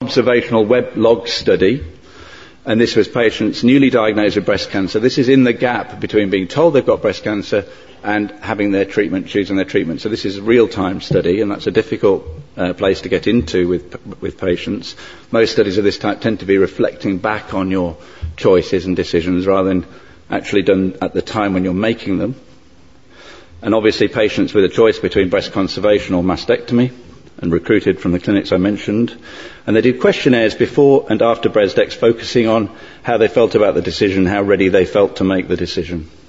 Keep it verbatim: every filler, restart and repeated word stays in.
observational web log study, and this was patients newly diagnosed with breast cancer. This is in the gap between being told they've got breast cancer and having their treatment, choosing their treatment. So this is a real-time study, and that's a difficult uh, place to get into with with patients. Most studies of this type tend to be reflecting back on your choices and decisions rather than actually done at the time when you're making them. And obviously patients with a choice between breast conservation or mastectomy, and recruited from the clinics I mentioned. And they did questionnaires before and after Bresdex, focusing on how they felt about the decision, how ready they felt to make the decision.